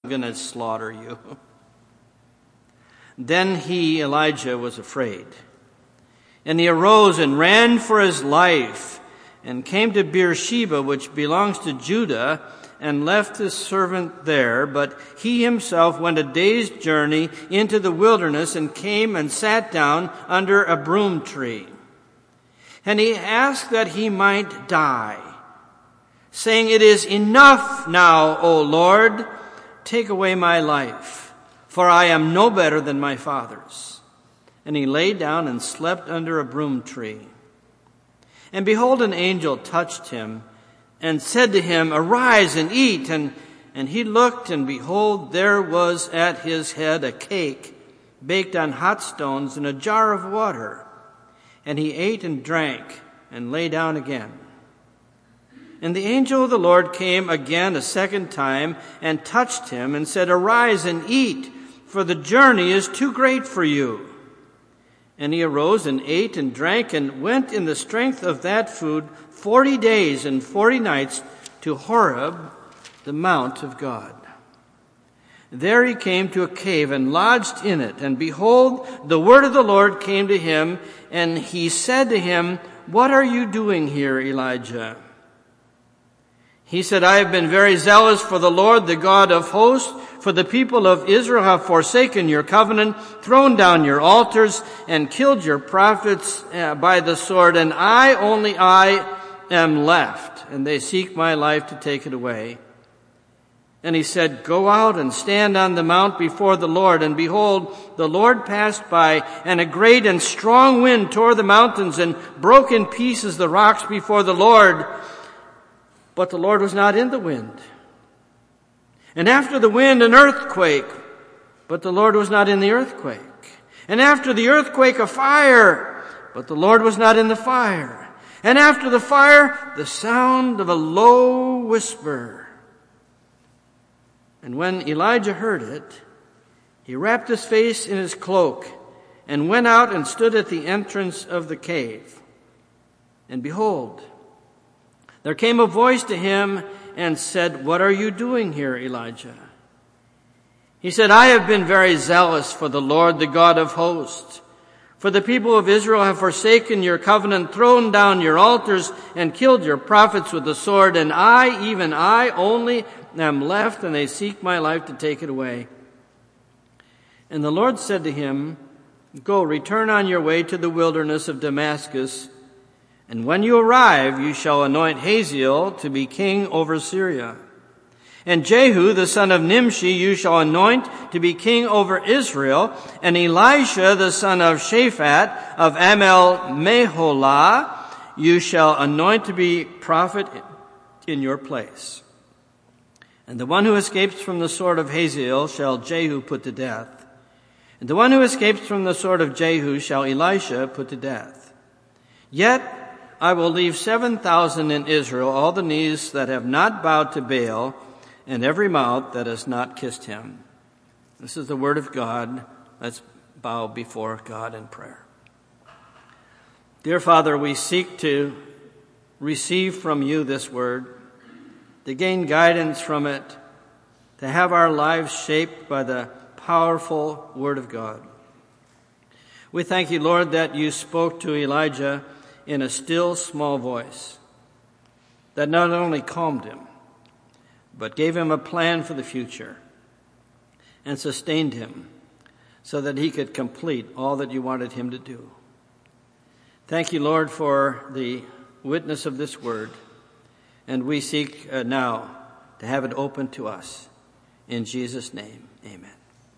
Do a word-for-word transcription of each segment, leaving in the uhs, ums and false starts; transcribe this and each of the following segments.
going to slaughter you." Then he, Elijah, was afraid. And he arose and ran for his life and came to Beersheba, which belongs to Judah, and left his servant there. But he himself went a day's journey into the wilderness and came and sat down under a broom tree. And he asked that he might die, saying, "It is enough now, O Lord, take away my life, for I am no better than my fathers." And he lay down and slept under a broom tree. And behold, an angel touched him and said to him, "Arise and eat." And, and he looked, and behold, there was at his head a cake baked on hot stones and a jar of water. And he ate and drank and lay down again. And the angel of the Lord came again a second time and touched him and said, "Arise and eat, for the journey is too great for you." And he arose and ate and drank and went in the strength of that food forty days and forty nights to Horeb, the mount of God. There he came to a cave and lodged in it. And behold, the word of the Lord came to him, and he said to him, "What are you doing here, Elijah?" He said, "I have been very zealous for the Lord, the God of hosts, for the people of Israel have forsaken your covenant, thrown down your altars, and killed your prophets by the sword, and I, only I, am left, and they seek my life to take it away." And he said, "Go out and stand on the mount before the Lord." And behold, the Lord passed by, and a great and strong wind tore the mountains and broke in pieces the rocks before the Lord. But the Lord was not in the wind. And after the wind, an earthquake, but the Lord was not in the earthquake. And after the earthquake, a fire, but the Lord was not in the fire. And after the fire, the sound of a low whisper. And when Elijah heard it, he wrapped his face in his cloak and went out and stood at the entrance of the cave. And behold, there came a voice to him and said, "What are you doing here, Elijah?" He said, "I have been very zealous for the Lord, the God of hosts. For the people of Israel have forsaken your covenant, thrown down your altars, and killed your prophets with the sword. And I, even I only, am left, and they seek my life to take it away." And the Lord said to him, "Go, return on your way to the wilderness of Damascus. And when you arrive, you shall anoint Hazael to be king over Syria. And Jehu, the son of Nimshi, you shall anoint to be king over Israel. And Elisha, the son of Shaphat of Amel-Meholah, you shall anoint to be prophet in your place. And the one who escapes from the sword of Hazael shall Jehu put to death. And the one who escapes from the sword of Jehu shall Elisha put to death. Yet I will leave seven thousand in Israel, all the knees that have not bowed to Baal, and every mouth that has not kissed him." This is the word of God. Let's bow before God in prayer. Dear Father, we seek to receive from you this word, to gain guidance from it, to have our lives shaped by the powerful word of God. We thank you, Lord, that you spoke to Elijah in a still small voice that not only calmed him, but gave him a plan for the future and sustained him so that he could complete all that you wanted him to do. Thank you, Lord, for the witness of this word, and we seek uh, now to have it open to us. In Jesus' name, amen.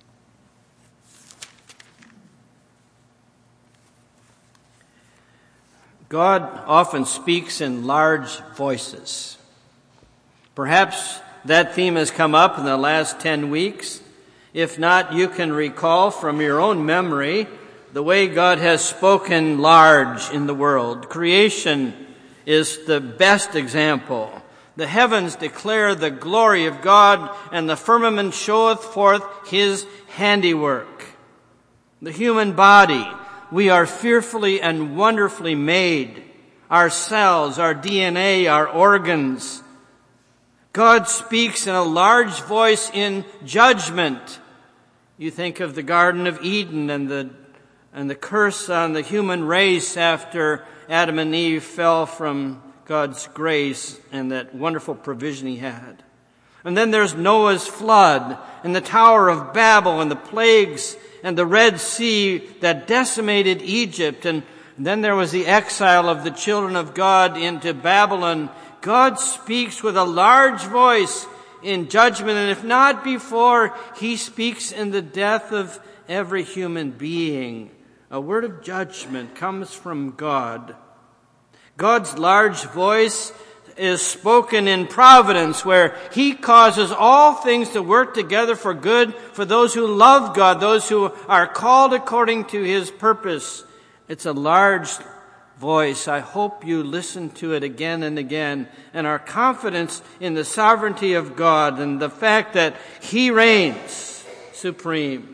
God often speaks in large voices. Perhaps that theme has come up in the last ten weeks. If not, you can recall from your own memory the way God has spoken large in the world. Creation is the best example. The heavens declare the glory of God, and the firmament showeth forth his handiwork. The human body, we are fearfully and wonderfully made. Our cells, our D N A, our organs. God speaks in a large voice in judgment. You think of the Garden of Eden and the and the curse on the human race after Adam and Eve fell from God's grace and that wonderful provision he had. And then there's Noah's flood and the Tower of Babel and the plagues and the Red Sea that decimated Egypt. And then there was the exile of the children of God into Babylon. God speaks with a large voice in judgment, and if not before, he speaks in the death of every human being. A word of judgment comes from God. God's large voice is spoken in providence, where he causes all things to work together for good for those who love God, those who are called according to his purpose. It's a large voice. I hope you listen to it again and again, and our confidence in the sovereignty of God and the fact that he reigns supreme.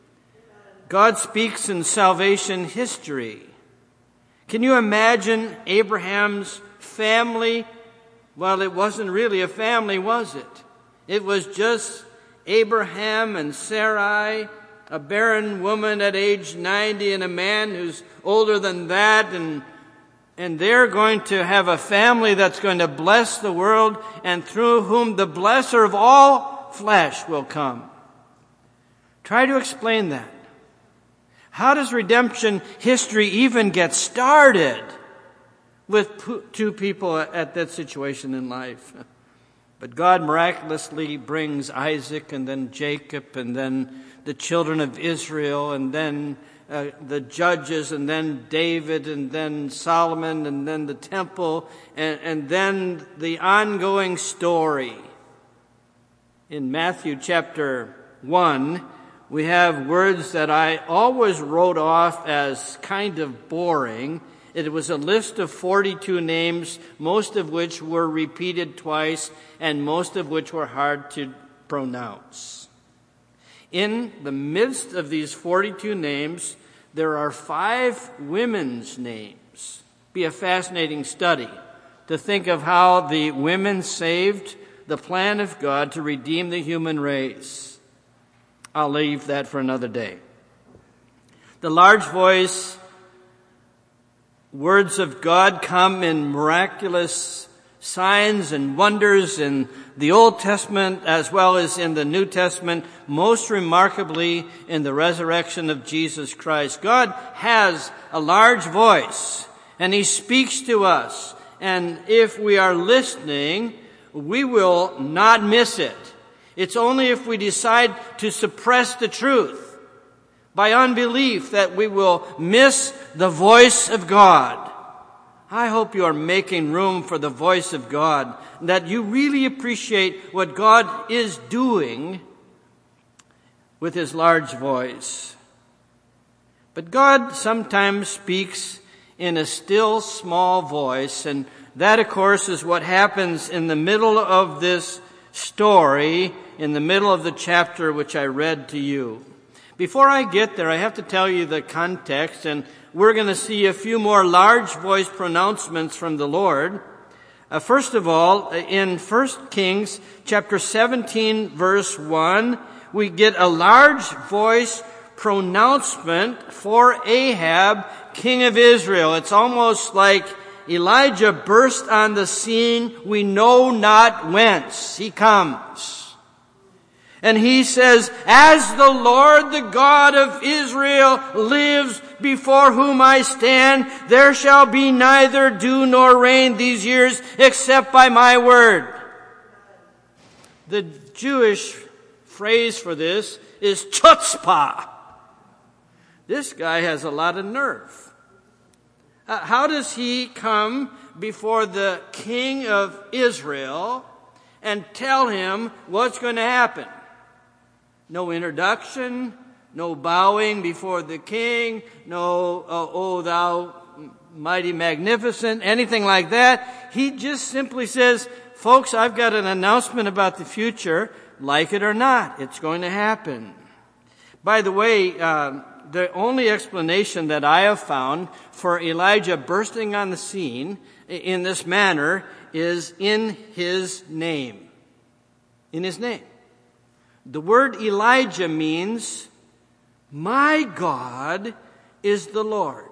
God speaks in salvation history. Can you imagine Abraham's family? Well, it wasn't really a family, was it? It was just Abraham and Sarai, a barren woman at age ninety, and a man who's older than that, and and they're going to have a family that's going to bless the world, and through whom the blesser of all flesh will come. Try to explain that. How does redemption history even get started with two people at that situation in life? But God miraculously brings Isaac and then Jacob and then the children of Israel and then uh, the judges and then David and then Solomon and then the temple and, and then the ongoing story. In Matthew chapter one, we have words that I always wrote off as kind of boring. It was a list of forty-two names, most of which were repeated twice, and most of which were hard to pronounce. In the midst of these forty-two names, there are five women's names. Be a fascinating study to think of how the women saved the plan of God to redeem the human race. I'll leave that for another day. The large voice words of God come in miraculous signs and wonders in the Old Testament as well as in the New Testament, most remarkably in the resurrection of Jesus Christ. God has a large voice, and he speaks to us. And if we are listening, we will not miss it. It's only if we decide to suppress the truth by unbelief that we will miss the voice of God. I hope you are making room for the voice of God, that you really appreciate what God is doing with his large voice. But God sometimes speaks in a still small voice, and that, of course, is what happens in the middle of this story, in the middle of the chapter which I read to you. Before I get there, I have to tell you the context, and we're going to see a few more large voice pronouncements from the Lord. Uh, first of all, in First Kings chapter seventeen, verse one, we get a large voice pronouncement for Ahab, king of Israel. It's almost like Elijah burst on the scene, we know not whence he comes. And he says, as the Lord, the God of Israel, lives before whom I stand, there shall be neither dew nor rain these years except by my word. The Jewish phrase for this is chutzpah. This guy has a lot of nerve. Uh, how does he come before the king of Israel and tell him what's going to happen? No introduction, no bowing before the king, no, uh, oh thou mighty magnificent, anything like that. He just simply says, folks, I've got an announcement about the future. Like it or not, it's going to happen. By the way, uh, the only explanation that I have found for Elijah bursting on the scene in this manner is in his name. in his name. The word Elijah means, my God is the Lord.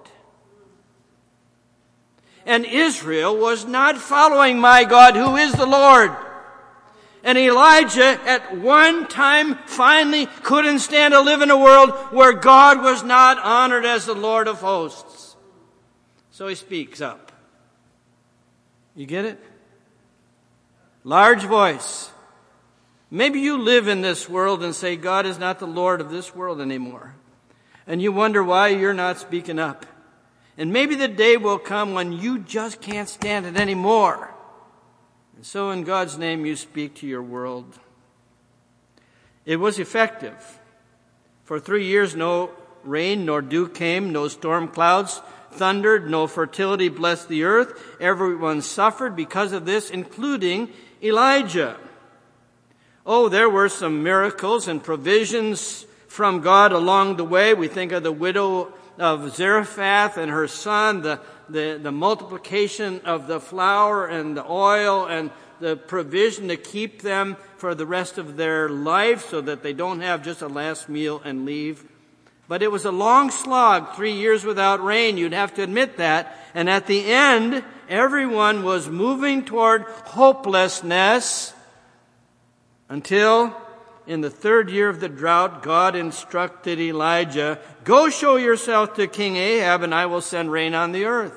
And Israel was not following my God, who is the Lord. And Elijah at one time finally couldn't stand to live in a world where God was not honored as the Lord of hosts. So he speaks up. You get it? Large voice. Maybe you live in this world and say God is not the Lord of this world anymore. And you wonder why you're not speaking up. And maybe the day will come when you just can't stand it anymore. And so in God's name you speak to your world. It was effective. For three years no rain nor dew came, no storm clouds thundered, no fertility blessed the earth. Everyone suffered because of this, including Elijah. Oh, there were some miracles and provisions from God along the way. We think of the widow of Zarephath and her son, the, the, the multiplication of the flour and the oil and the provision to keep them for the rest of their life so that they don't have just a last meal and leave. But it was a long slog, three years without rain, you'd have to admit that. And at the end, everyone was moving toward hopelessness until in the third year of the drought, God instructed Elijah, go show yourself to King Ahab and I will send rain on the earth.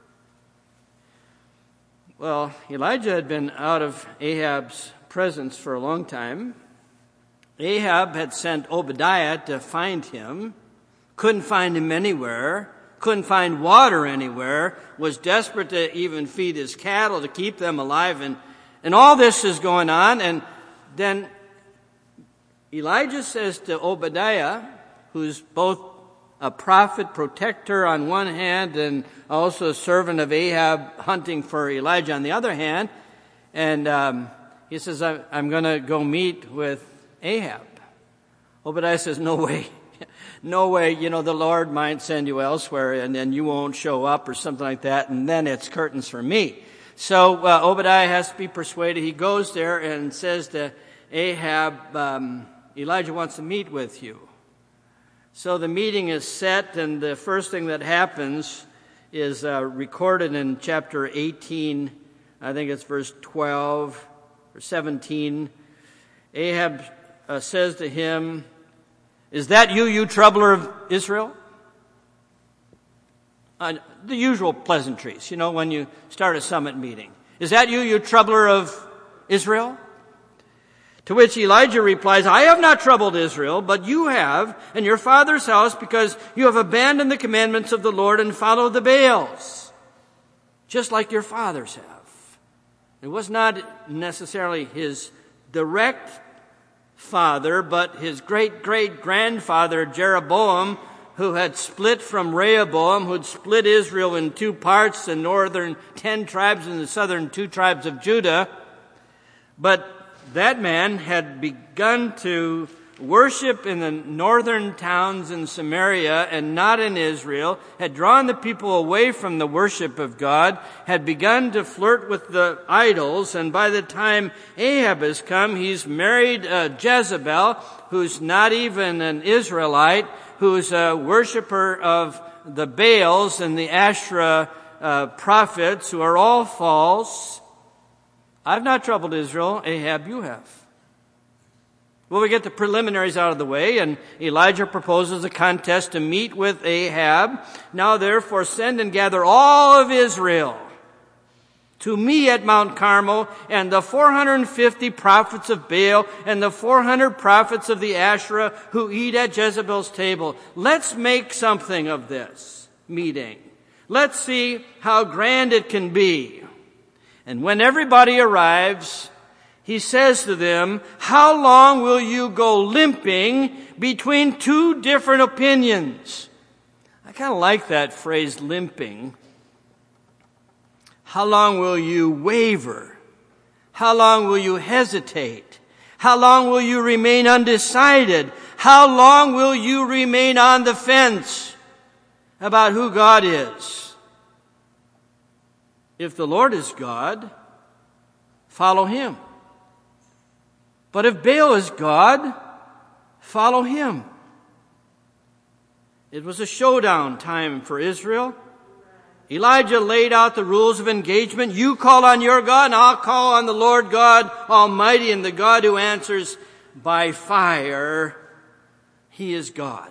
Well, Elijah had been out of Ahab's presence for a long time. Ahab had sent Obadiah to find him, couldn't find him anywhere, couldn't find water anywhere, was desperate to even feed his cattle to keep them alive. And, and all this is going on. And then Elijah says to Obadiah, who's both a prophet, protector on one hand, and also a servant of Ahab hunting for Elijah on the other hand, and um, he says, I'm going to go meet with Ahab. Obadiah says, no way. No way. You know, the Lord might send you elsewhere and then you won't show up or something like that, and then it's curtains for me. So uh, Obadiah has to be persuaded. He goes there and says to Ahab, um, Elijah wants to meet with you. So the meeting is set, and the first thing that happens is uh, recorded in chapter eighteen, I think it's verse twelve or seventeen. Ahab uh, says to him, is that you, you troubler of Israel? Uh, the usual pleasantries, you know, when you start a summit meeting. Is that you, you troubler of Israel? To which Elijah replies, I have not troubled Israel, but you have, and your father's house, because you have abandoned the commandments of the Lord and followed the Baals, just like your fathers have. It was not necessarily his direct father, but his great-great-grandfather Jeroboam, who had split from Rehoboam, who had split Israel in two parts, the northern ten tribes and the southern two tribes of Judah. But that man had begun to worship in the northern towns in Samaria and not in Israel, had drawn the people away from the worship of God, had begun to flirt with the idols, and by the time Ahab has come, he's married uh, Jezebel, who's not even an Israelite, who's a worshiper of the Baals and the Asherah uh, prophets, who are all false. I've not troubled Israel, Ahab, you have. Well, we get the preliminaries out of the way, and Elijah proposes a contest to meet with Ahab. Now, therefore, send and gather all of Israel to me at Mount Carmel, and the four hundred fifty prophets of Baal and the four hundred prophets of the Asherah who eat at Jezebel's table. Let's make something of this meeting. Let's see how grand it can be. And when everybody arrives, he says to them, how long will you go limping between two different opinions? I kind of like that phrase, limping. How long will you waver? How long will you hesitate? How long will you remain undecided? How long will you remain on the fence about who God is? If the Lord is God, follow him. But if Baal is God, follow him. It was a showdown time for Israel. Elijah laid out the rules of engagement. You call on your God, and I'll call on the Lord God Almighty, and the God who answers by fire. He is God.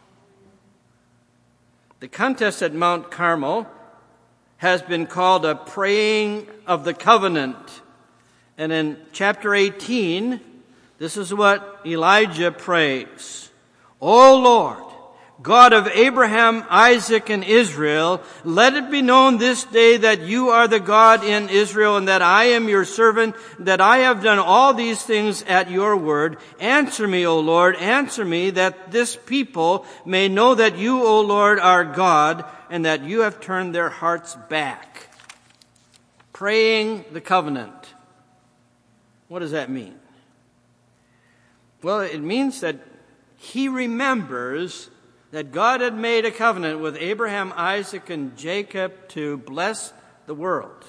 The contest at Mount Carmel has been called a praying of the covenant. And in chapter eighteen, this is what Elijah prays. O Lord, God of Abraham, Isaac, and Israel, let it be known this day that you are the God in Israel, and that I am your servant, that I have done all these things at your word. Answer me, O Lord, answer me, that this people may know that you, O Lord, are God, and that you have turned their hearts back. Praying the covenant. What does that mean? Well, it means that he remembers that God had made a covenant with Abraham, Isaac, and Jacob to bless the world.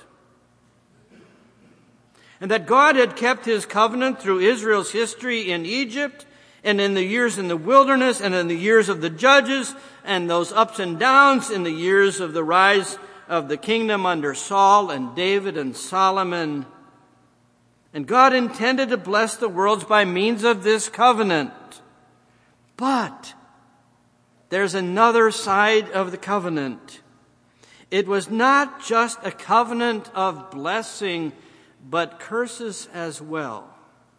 And that God had kept his covenant through Israel's history in Egypt, and in the years in the wilderness, and in the years of the judges, and those ups and downs in the years of the rise of the kingdom under Saul and David and Solomon. And God intended to bless the world by means of this covenant. But there's another side of the covenant. It was not just a covenant of blessing, but curses as well.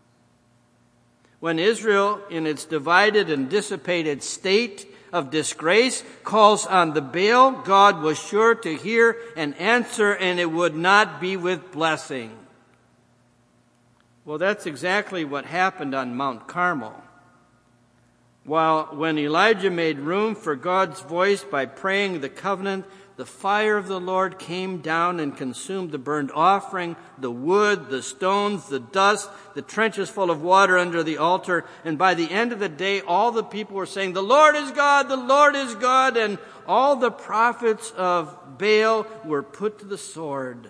When Israel, in its divided and dissipated state of disgrace, calls on the Baal, God was sure to hear and answer, and it would not be with blessing. Well, that's exactly what happened on Mount Carmel. While when Elijah made room for God's voice by praying the covenant, the fire of the Lord came down and consumed the burnt offering, the wood, the stones, the dust, the trenches full of water under the altar. And by the end of the day, all the people were saying, the Lord is God, the Lord is God. And all the prophets of Baal were put to the sword.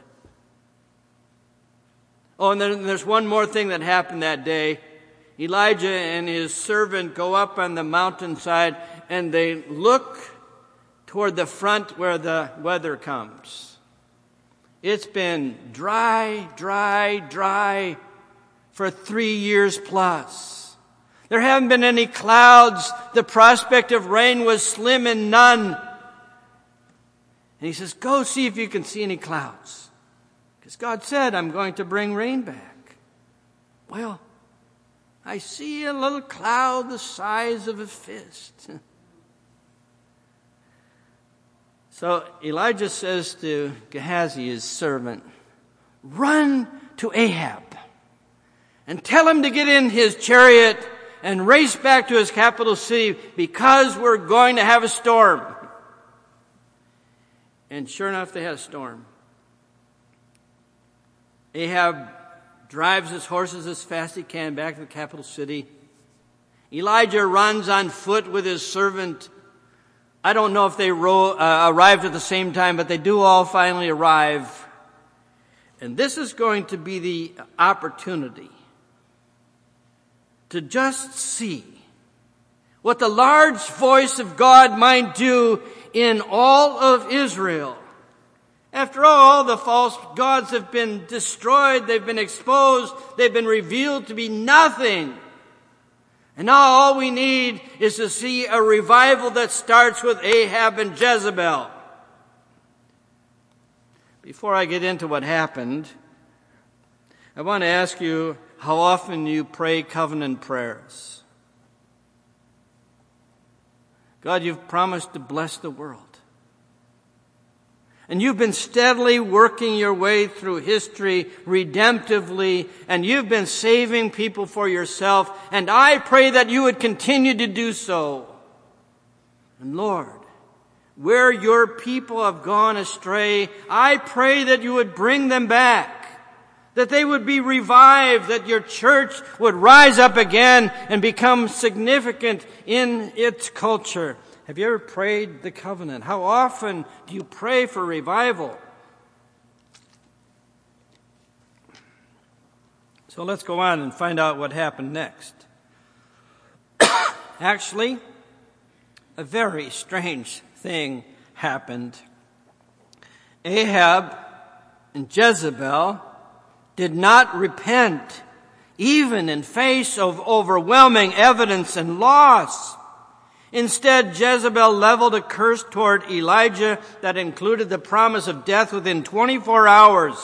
Oh, and then there's one more thing that happened that day. Elijah and his servant go up on the mountainside, and they look toward the front where the weather comes. It's been dry, dry, dry for three years plus. There haven't been any clouds. The prospect of rain was slim and none. And he says, go see if you can see any clouds. Because God said, I'm going to bring rain back. Well, I see a little cloud the size of a fist. So Elijah says to Gehazi, his servant, run to Ahab and tell him to get in his chariot and race back to his capital city because we're going to have a storm. And sure enough, they had a storm. Ahab drives his horses as fast as he can back to the capital city. Elijah runs on foot with his servant. I don't know if they ro- uh, arrived at the same time, but they do all finally arrive. And this is going to be the opportunity to just see what the large voice of God might do in all of Israel. After all, the false gods have been destroyed, they've been exposed, they've been revealed to be nothing. And now all we need is to see a revival that starts with Ahab and Jezebel. Before I get into what happened, I want to ask you how often you pray covenant prayers. God, you've promised to bless the world. And you've been steadily working your way through history redemptively, and you've been saving people for yourself, and I pray that you would continue to do so. And Lord, where your people have gone astray, I pray that you would bring them back, that they would be revived, that your church would rise up again and become significant in its culture. Have you ever prayed the covenant? How often do you pray for revival? So let's go on and find out what happened next. Actually, a very strange thing happened. Ahab and Jezebel did not repent, even in face of overwhelming evidence and loss. Instead, Jezebel leveled a curse toward Elijah that included the promise of death within twenty-four hours.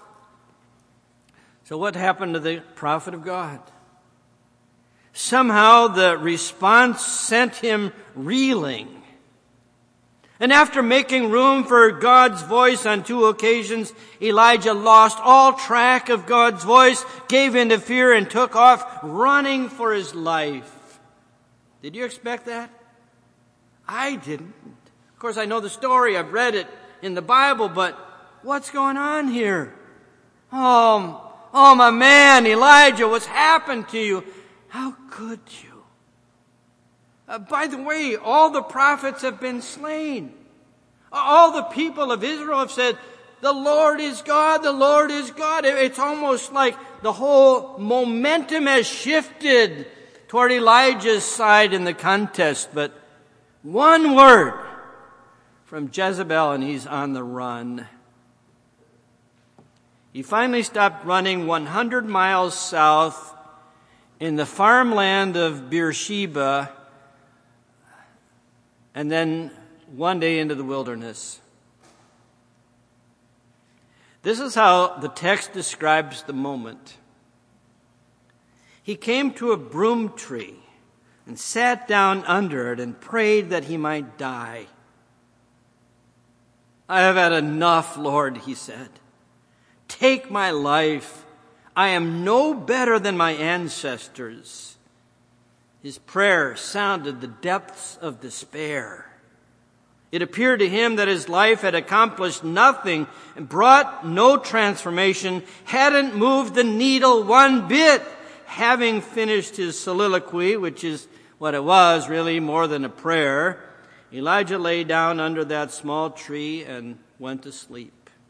So what happened to the prophet of God? Somehow the response sent him reeling. And after making room for God's voice on two occasions, Elijah lost all track of God's voice, gave in to fear, and took off running for his life. Did you expect that? I didn't. Of course, I know the story. I've read it in the Bible, but what's going on here? Oh, oh, my man, Elijah, what's happened to you? How could you? Uh, by the way, all the prophets have been slain. All the people of Israel have said, the Lord is God, the Lord is God. It's almost like the whole momentum has shifted toward Elijah's side in the contest. But one word from Jezebel and he's on the run. He finally stopped running one hundred miles south in the farmland of Beersheba, and then one day into the wilderness. This is how the text describes the moment. He came to a broom tree and sat down under it and prayed that he might die. I have had enough, Lord, he said. Take my life. I am no better than my ancestors. His prayer sounded the depths of despair. It appeared to him that his life had accomplished nothing and brought no transformation, hadn't moved the needle one bit. Having finished his soliloquy, which is what it was really more than a prayer, Elijah lay down under that small tree and went to sleep.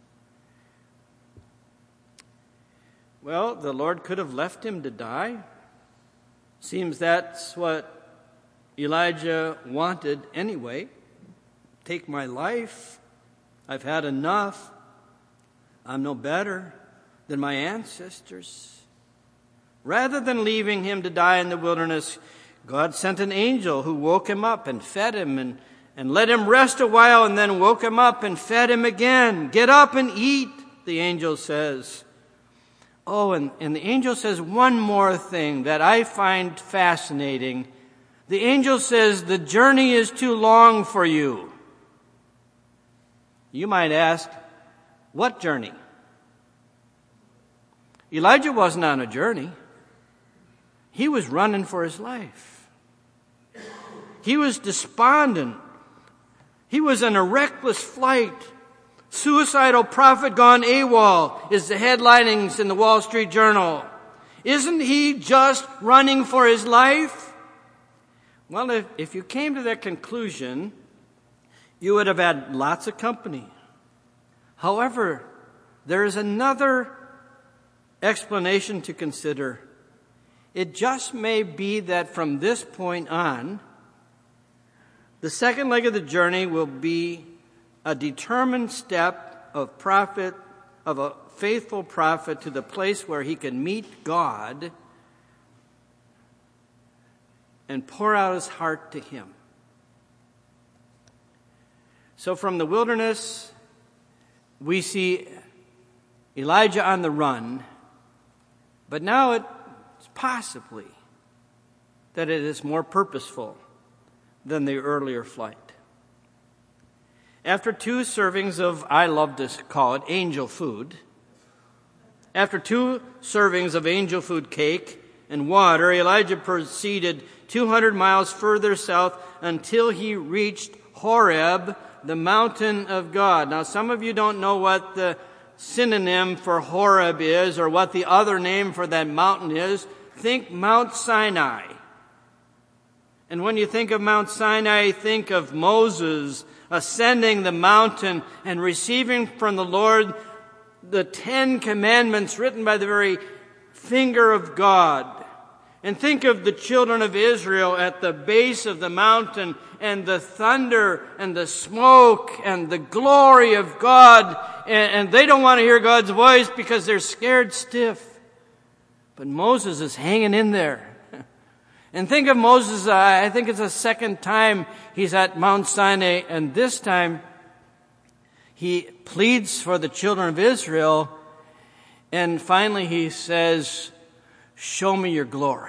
Well, the Lord could have left him to die. Seems that's what Elijah wanted anyway. Take my life. I've had enough. I'm no better than my ancestors. Rather than leaving him to die in the wilderness, God sent an angel who woke him up and fed him and, and let him rest a while and then woke him up and fed him again. Get up and eat, the angel says. Oh, and, and the angel says one more thing that I find fascinating. The angel says, the journey is too long for you. You might ask, what journey? Elijah wasn't on a journey. He was running for his life. He was despondent. He was in a reckless flight. Suicidal prophet gone AWOL is the headlinings in the Wall Street Journal. Isn't he just running for his life? Well, if, if you came to that conclusion, you would have had lots of company. However, there is another explanation to consider. It just may be that from this point on, the second leg of the journey will be a determined step of prophet, of a faithful prophet to the place where he can meet God and pour out his heart to him. So from the wilderness, we see Elijah on the run, but now it's possibly that it is more purposeful than the earlier flight. After two servings of, I love to call it, angel food, after two servings of angel food cake and water, Elijah proceeded two hundred miles further south until he reached Horeb, the mountain of God. Now, some of you don't know what the synonym for Horeb is or what the other name for that mountain is. Think Mount Sinai. And when you think of Mount Sinai, think of Moses ascending the mountain and receiving from the Lord the Ten Commandments written by the very finger of God. And think of the children of Israel at the base of the mountain and the thunder and the smoke and the glory of God. And, and they don't want to hear God's voice because they're scared stiff. But Moses is hanging in there. And think of Moses, uh, I think it's the second time he's at Mount Sinai. And this time he pleads for the children of Israel. And finally he says, show me your glory.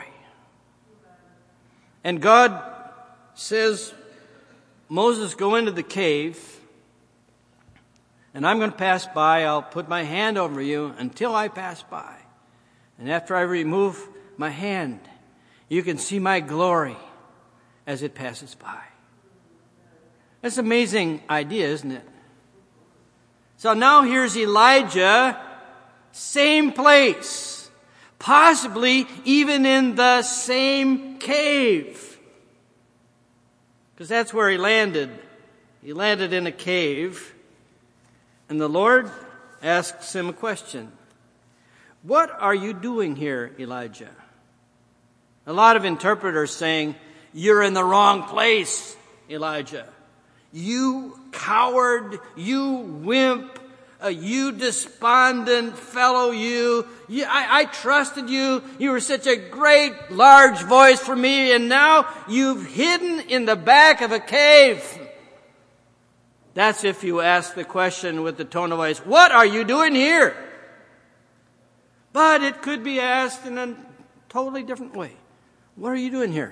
And God says, Moses, go into the cave, and I'm going to pass by. I'll put my hand over you until I pass by. And after I remove my hand, you can see my glory as it passes by. That's an amazing idea, isn't it? So now here's Elijah, same place. Possibly even in the same cave. Because that's where he landed. He landed in a cave. And the Lord asks him a question. What are you doing here, Elijah? A lot of interpreters saying, you're in the wrong place, Elijah. You coward, you wimp. Uh, you despondent fellow, you, you I, I trusted you. You were such a great, large voice for me, and now you've hidden in the back of a cave. That's if you ask the question with the tone of voice, what are you doing here? But it could be asked in a totally different way. What are you doing here?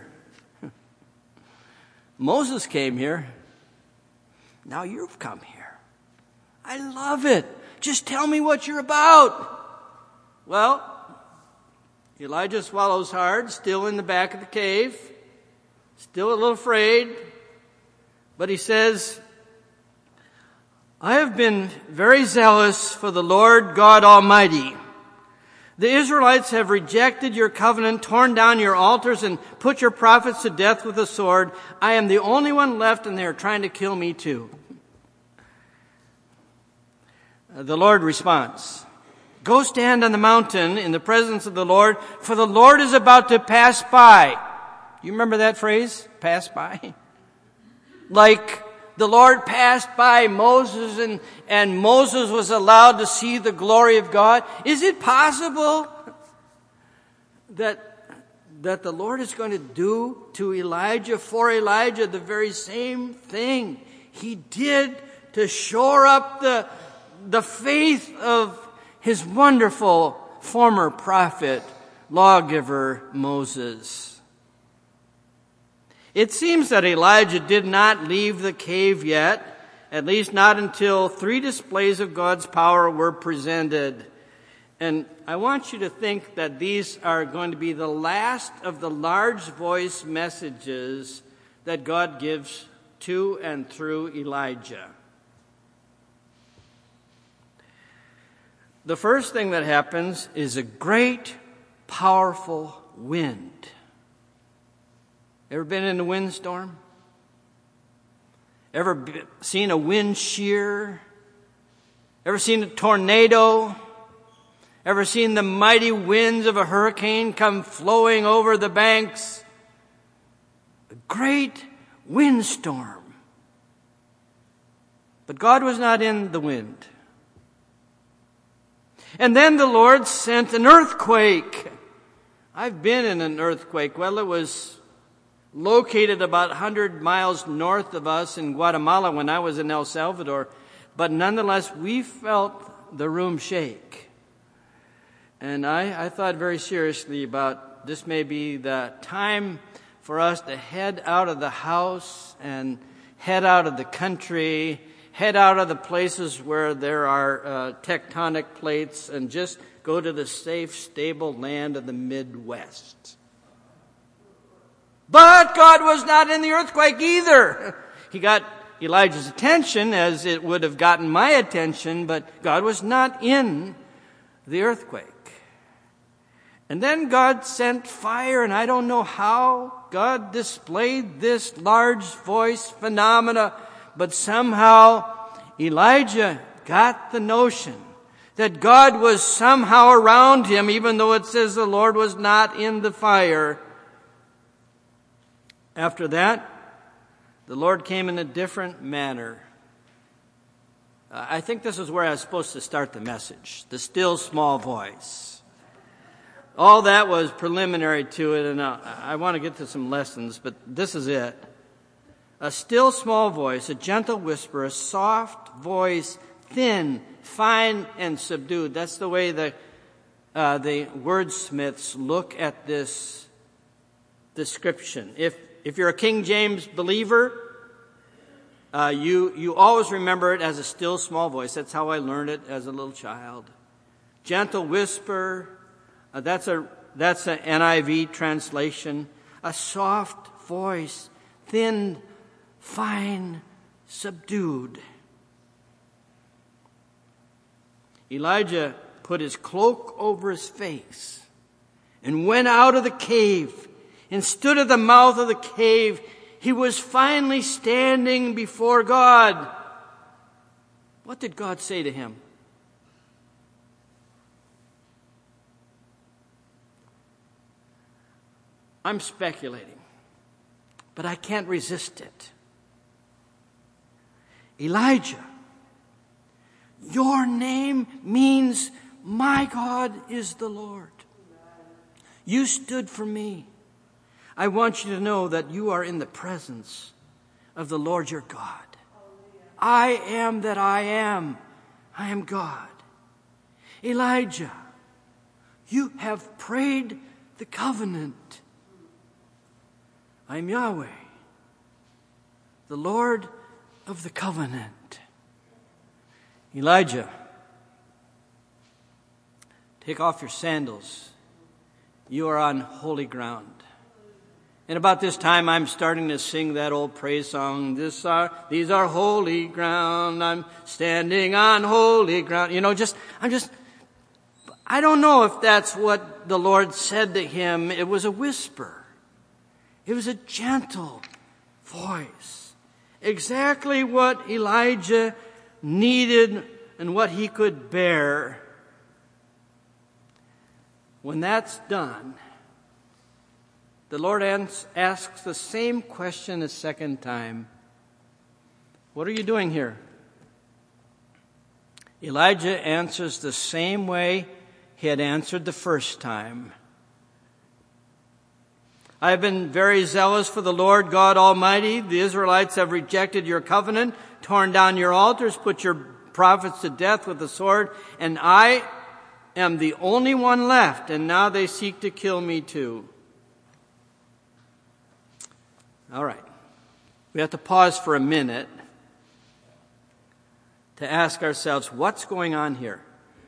Moses came here. Now you've come here. I love it. Just tell me what you're about. Well, Elijah swallows hard, still in the back of the cave, still a little afraid. But he says, I have been very zealous for the Lord God Almighty. The Israelites have rejected your covenant, torn down your altars, and put your prophets to death with the sword. I am the only one left, and they are trying to kill me too. The Lord responds, go stand on the mountain in the presence of the Lord, for the Lord is about to pass by. You remember that phrase? Pass by? Like the Lord passed by Moses and, and Moses was allowed to see the glory of God. Is it possible that, that the Lord is going to do to Elijah, for Elijah, the very same thing he did to shore up the the faith of his wonderful former prophet, lawgiver Moses? It seems that Elijah did not leave the cave yet, at least not until three displays of God's power were presented. And I want you to think that these are going to be the last of the large voice messages that God gives to and through Elijah. The first thing that happens is a great, powerful wind. Ever been in a windstorm? Ever be, seen a wind shear? Ever seen a tornado? Ever seen the mighty winds of a hurricane come flowing over the banks? A great windstorm. But God was not in the wind. And then the Lord sent an earthquake. I've been in an earthquake. Well, it was located about one hundred miles north of us in Guatemala when I was in El Salvador. But nonetheless, we felt the room shake. And I, I thought very seriously about this may be the time for us to head out of the house and head out of the country, head out of the places where there are uh, tectonic plates, and just go to the safe, stable land of the Midwest. But God was not in the earthquake either. He got Elijah's attention, as it would have gotten my attention, but God was not in the earthquake. And then God sent fire, and I don't know how God displayed this large voice phenomena, but somehow Elijah got the notion that God was somehow around him, even though it says the Lord was not in the fire. After that, the Lord came in a different manner. Uh, I think this is where I was supposed to start the message. The still small voice. All that was preliminary to it, and uh, I want to get to some lessons, but this is it. A still small voice, a gentle whisper, a soft voice, thin, fine, and subdued. That's the way the uh, the wordsmiths look at this description. If if you're a King James believer, uh, you you always remember it as a still small voice. That's how I learned it as a little child. Gentle whisper. Uh, that's a that's an N I V translation. A soft voice, thin, fine, subdued. Elijah put his cloak over his face and went out of the cave and stood at the mouth of the cave. He was finally standing before God. What did God say to him? I'm speculating, but I can't resist it. Elijah, your name means my God is the Lord. You stood for me. I want you to know that you are in the presence of the Lord your God. I am that I am. I am God. Elijah, you have prayed the covenant. I am Yahweh, the Lord of the covenant. Elijah, take off your sandals. You are on holy ground. And about this time, I'm starting to sing that old praise song. This are, these are holy ground. I'm standing on holy ground. You know, just, I'm just, I don't know if that's what the Lord said to him. It was a whisper. It was a gentle voice. Exactly what Elijah needed and what he could bear. When that's done, the Lord asks the same question a second time. What are you doing here? Elijah answers the same way he had answered the first time. I have been very zealous for the Lord God Almighty. The Israelites have rejected your covenant, torn down your altars, put your prophets to death with the sword, and I am the only one left, and now they seek to kill me too. All right. We have to pause for a minute to ask ourselves, what's going on here?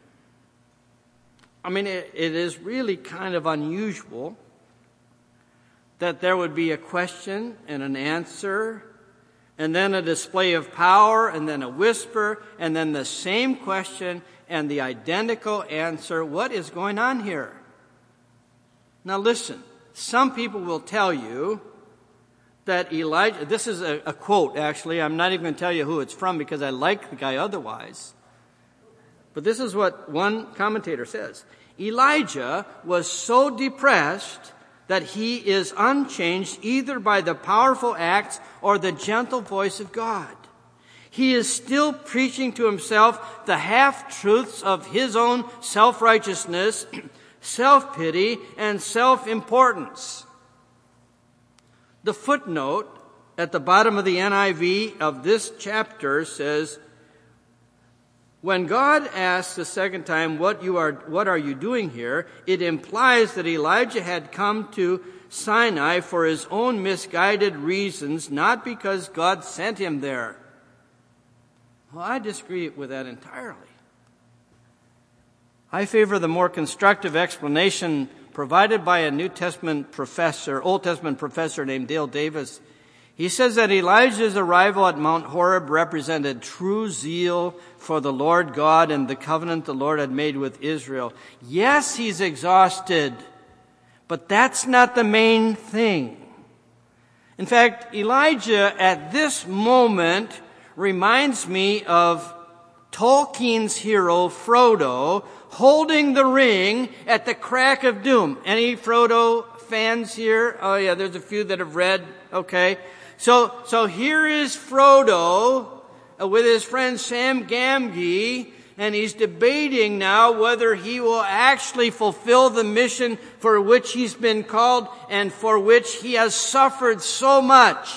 I mean, it, it is really kind of unusual that there would be a question and an answer, and then a display of power, and then a whisper, and then the same question and the identical answer. What is going on here? Now listen, some people will tell you that Elijah, this is a, a quote actually, I'm not even going to tell you who it's from because I like the guy otherwise. But this is what one commentator says. Elijah was so depressed that he is unchanged either by the powerful acts or the gentle voice of God. He is still preaching to himself the half-truths of his own self-righteousness, self-pity, and self-importance. The footnote at the bottom of the N I V of this chapter says, when God asks the second time, what you are, what are you doing here? It implies that Elijah had come to Sinai for his own misguided reasons, not because God sent him there. Well, I disagree with that entirely. I favor the more constructive explanation provided by a New Testament professor, Old Testament professor named Dale Davis. He says that Elijah's arrival at Mount Horeb represented true zeal for the Lord God and the covenant the Lord had made with Israel. Yes, he's exhausted, but that's not the main thing. In fact, Elijah at this moment reminds me of Tolkien's hero, Frodo, holding the ring at the crack of doom. Any Frodo fans here? Oh yeah, there's a few that have read. Okay. So, so here is Frodo uh, with his friend Sam Gamgee, and he's debating now whether he will actually fulfill the mission for which he's been called and for which he has suffered so much.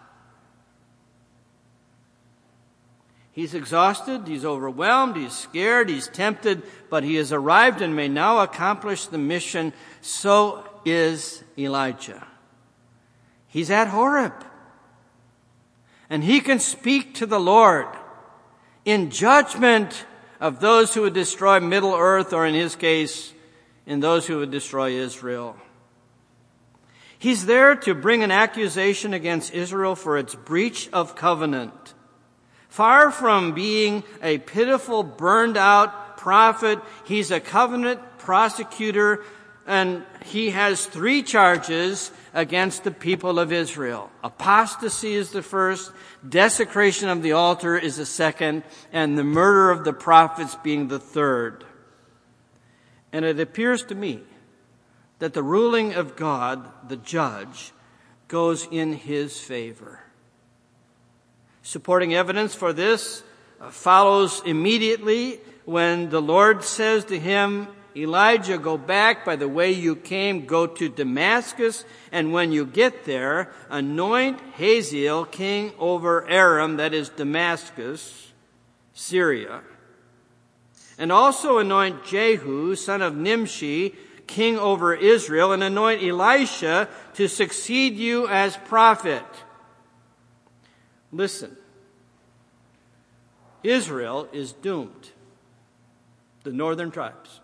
He's exhausted, he's overwhelmed, he's scared, he's tempted, but he has arrived and may now accomplish the mission. So is Elijah. He's at Horeb. And he can speak to the Lord in judgment of those who would destroy Middle Earth, or in his case, in those who would destroy Israel. He's there to bring an accusation against Israel for its breach of covenant. Far from being a pitiful, burned-out prophet, he's a covenant prosecutor, and he has three charges against the people of Israel. Apostasy is the first, desecration of the altar is the second, and the murder of the prophets being the third. And it appears to me that the ruling of God, the judge, goes in his favor. Supporting evidence for this follows immediately when the Lord says to him, Elijah, go back by the way you came, go to Damascus, and when you get there, anoint Hazael king over Aram, that is Damascus, Syria. And also anoint Jehu, son of Nimshi, king over Israel, and anoint Elisha to succeed you as prophet. Listen, Israel is doomed. The northern tribes.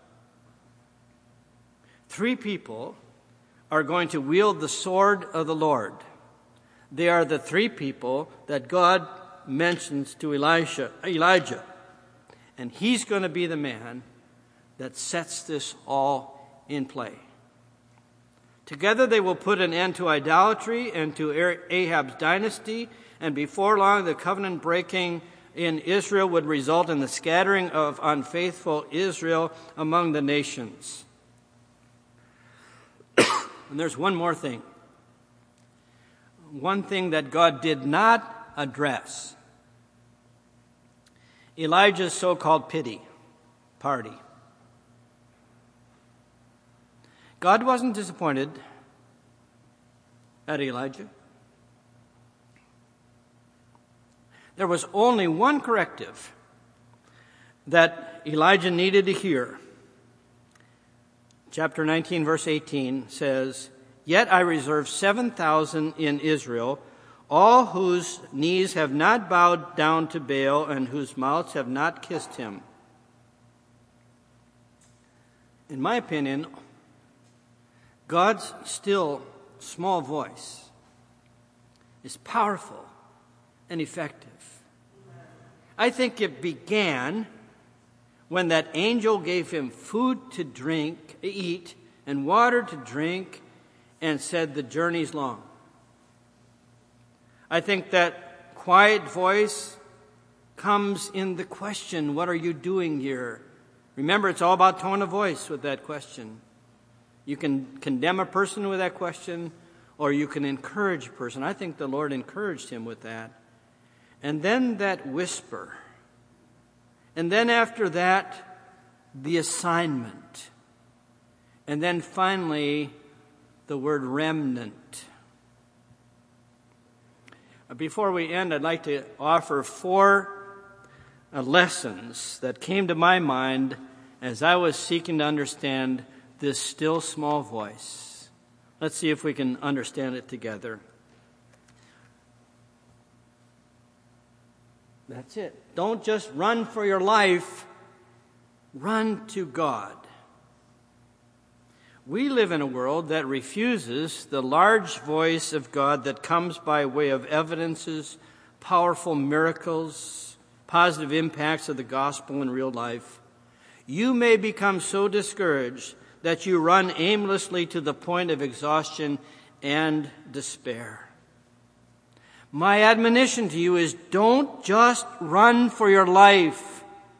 Three people are going to wield the sword of the Lord. They are the three people that God mentions to Elisha, Elijah. And he's going to be the man that sets this all in play. Together they will put an end to idolatry and to Ahab's dynasty, and before long the covenant breaking in Israel would result in the scattering of unfaithful Israel among the nations. And there's one more thing. One thing that God did not address. Elijah's so-called pity party. God wasn't disappointed at Elijah. There was only one corrective that Elijah needed to hear. Chapter nineteen, verse eighteen says, Yet I reserve seven thousand in Israel, all whose knees have not bowed down to Baal and whose mouths have not kissed him. In my opinion, God's still small voice is powerful and effective. I think it began when that angel gave him food to drink, eat, and water to drink, and said the journey's long. I think that quiet voice comes in the question, what are you doing here? Remember, it's all about tone of voice with that question. You can condemn a person with that question, or you can encourage a person. I think the Lord encouraged him with that. And then that whisper. And then after that, the assignment. And then finally, the word remnant. Before we end, I'd like to offer four uh, lessons that came to my mind as I was seeking to understand this still small voice. Let's see if we can understand it together. That's it. Don't just run for your life. Run to God. We live in a world that refuses the large voice of God that comes by way of evidences, powerful miracles, positive impacts of the gospel in real life. You may become so discouraged that you run aimlessly to the point of exhaustion and despair. My admonition to you is don't just run for your life.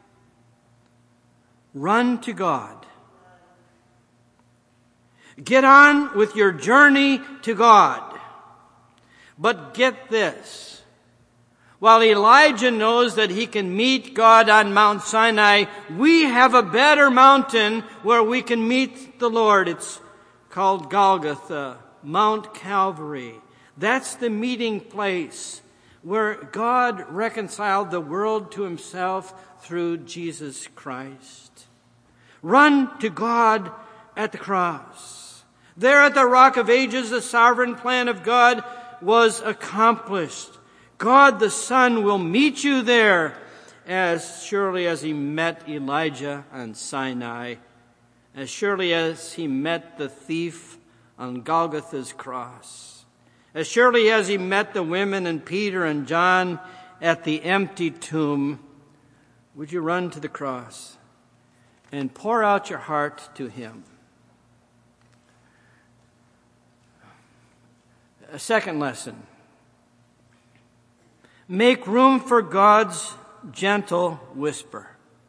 Run to God. Get on with your journey to God. But get this. While Elijah knows that he can meet God on Mount Sinai, we have a better mountain where we can meet the Lord. It's called Golgotha, Mount Calvary. That's the meeting place where God reconciled the world to himself through Jesus Christ. Run to God at the cross. There at the Rock of Ages, the sovereign plan of God was accomplished. God the Son will meet you there as surely as he met Elijah on Sinai, as surely as he met the thief on Golgotha's cross, as surely as he met the women and Peter and John at the empty tomb. Would you run to the cross and pour out your heart to him? A second lesson. Make room for God's gentle whisper.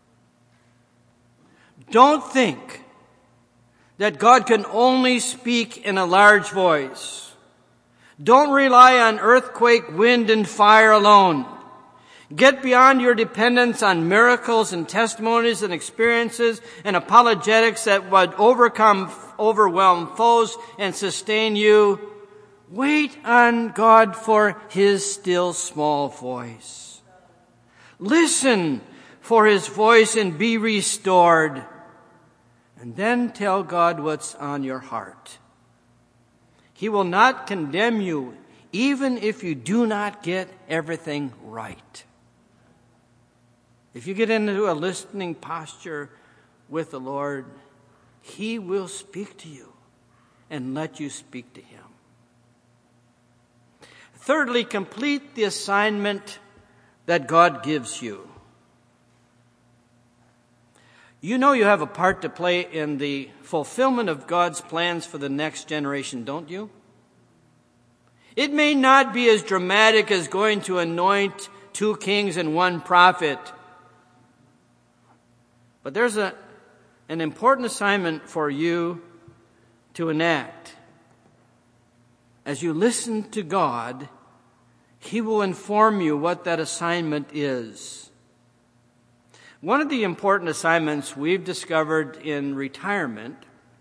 Don't think that God can only speak in a large voice. Don't rely on earthquake, wind, and fire alone. Get beyond your dependence on miracles and testimonies and experiences and apologetics that would overcome, overwhelm foes and sustain you. Wait on God for his still small voice. Listen for his voice and be restored. And then tell God what's on your heart. He will not condemn you even if you do not get everything right. If you get into a listening posture with the Lord, he will speak to you and let you speak to him. Thirdly, complete the assignment that God gives you. You know you have a part to play in the fulfillment of God's plans for the next generation, don't you? It may not be as dramatic as going to anoint two kings and one prophet, but there's a, an important assignment for you to enact. As you listen to God, he will inform you what that assignment is. One of the important assignments we've discovered in retirement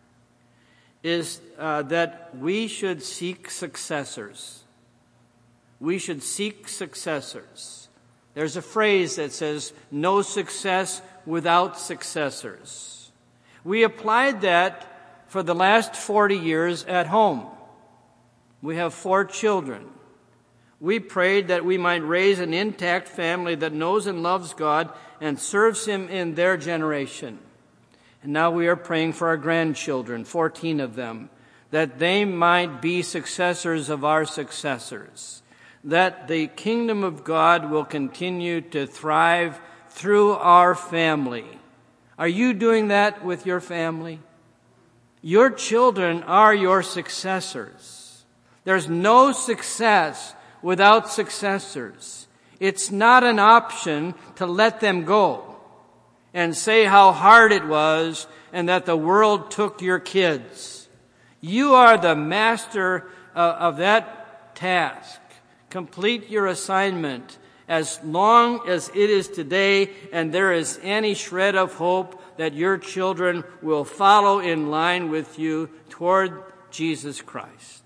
is uh, that we should seek successors. We should seek successors. There's a phrase that says, no success without successors. We applied that for the last forty years at home. We have four children. We prayed that we might raise an intact family that knows and loves God and serves him in their generation. And now we are praying for our grandchildren, fourteen of them, that they might be successors of our successors, that the kingdom of God will continue to thrive through our family. Are you doing that with your family? Your children are your successors. There's no success without successors. It's not an option to let them go and say how hard it was and that the world took your kids. You are the master uh, of that task. Complete your assignment as long as it is today and there is any shred of hope that your children will follow in line with you toward Jesus Christ.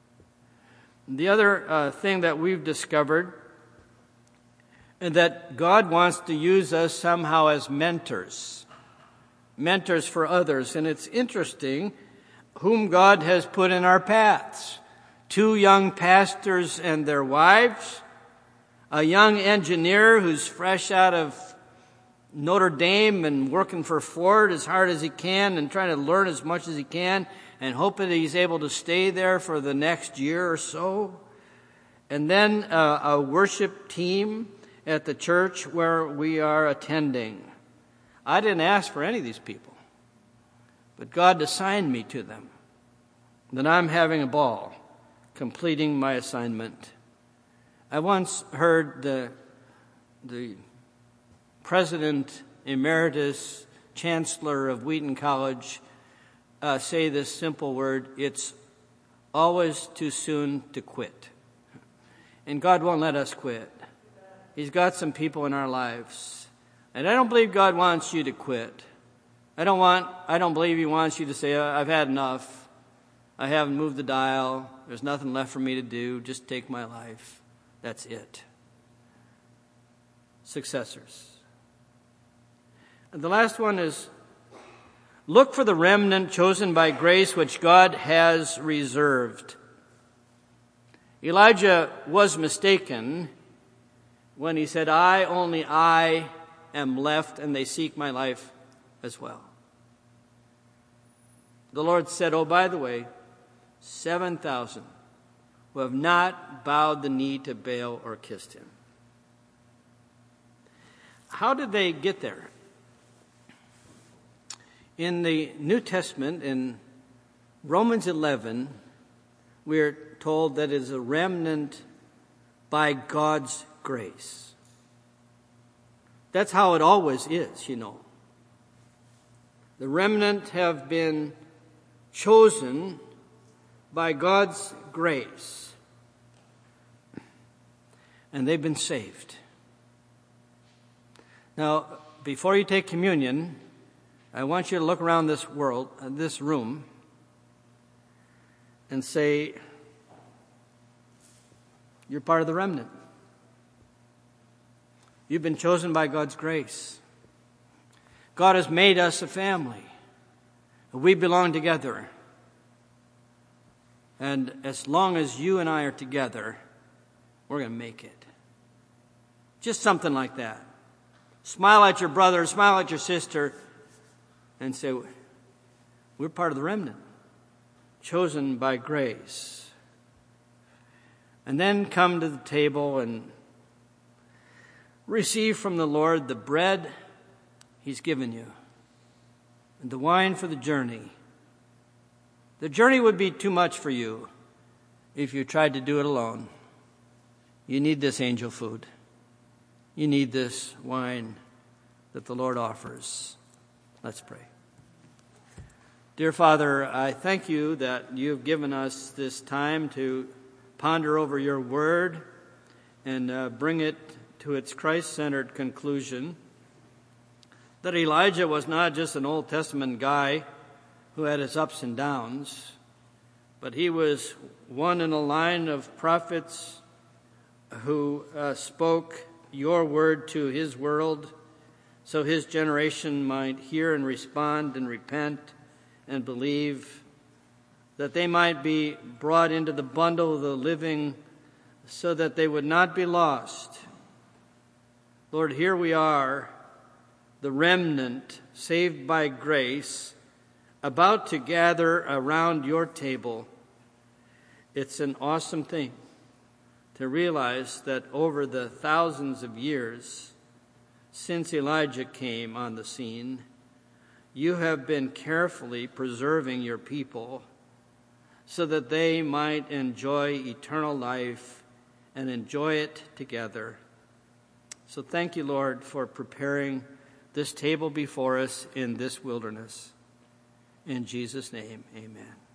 The other uh, thing that we've discovered is that God wants to use us somehow as mentors, mentors for others. And it's interesting whom God has put in our paths. Two young pastors and their wives, a young engineer who's fresh out of Notre Dame and working for Ford as hard as he can and trying to learn as much as he can, and hoping that he's able to stay there for the next year or so. And then uh, a worship team at the church where we are attending. I didn't ask for any of these people, but God assigned me to them. Then I'm having a ball, completing my assignment. I once heard the, the President Emeritus chancellor of Wheaton College uh, say this simple word: it's always too soon to quit. And God won't let us quit. He's got some people in our lives. And I don't believe God wants you to quit. I don't want, I don't believe he wants you to say, I've had enough. I haven't moved the dial. There's nothing left for me to do. Just take my life. That's it. Successors. And the last one is, look for the remnant chosen by grace which God has reserved. Elijah was mistaken when he said, I, only I am left, and they seek my life as well. The Lord said, oh, by the way, seven thousand who have not bowed the knee to Baal or kissed him. How did they get there? In the New Testament, in Romans eleven, we're told that it is a remnant by God's grace. That's how it always is, you know. The remnant have been chosen by God's grace, and they've been saved. Now, before you take communion, I want you to look around this world, uh, this room, and say, you're part of the remnant. You've been chosen by God's grace. God has made us a family. We belong together. And as long as you and I are together, we're going to make it. Just something like that. Smile at your brother, smile at your sister, and say, we're part of the remnant, chosen by grace. And then come to the table and receive from the Lord the bread he's given you and the wine for the journey. The journey would be too much for you if you tried to do it alone. You need this angel food. You need this wine that the Lord offers. Let's pray. Dear Father, I thank you that you've given us this time to ponder over your word and uh, bring it to its Christ-centered conclusion. That Elijah was not just an Old Testament guy who had his ups and downs, but he was one in a line of prophets who uh, spoke your word to his world so his generation might hear and respond and repent and believe, that they might be brought into the bundle of the living so that they would not be lost. Lord, here we are, the remnant saved by grace, about to gather around your table. It's an awesome thing to realize that over the thousands of years since Elijah came on the scene, you have been carefully preserving your people so that they might enjoy eternal life and enjoy it together. So thank you, Lord, for preparing this table before us in this wilderness. In Jesus' name, amen.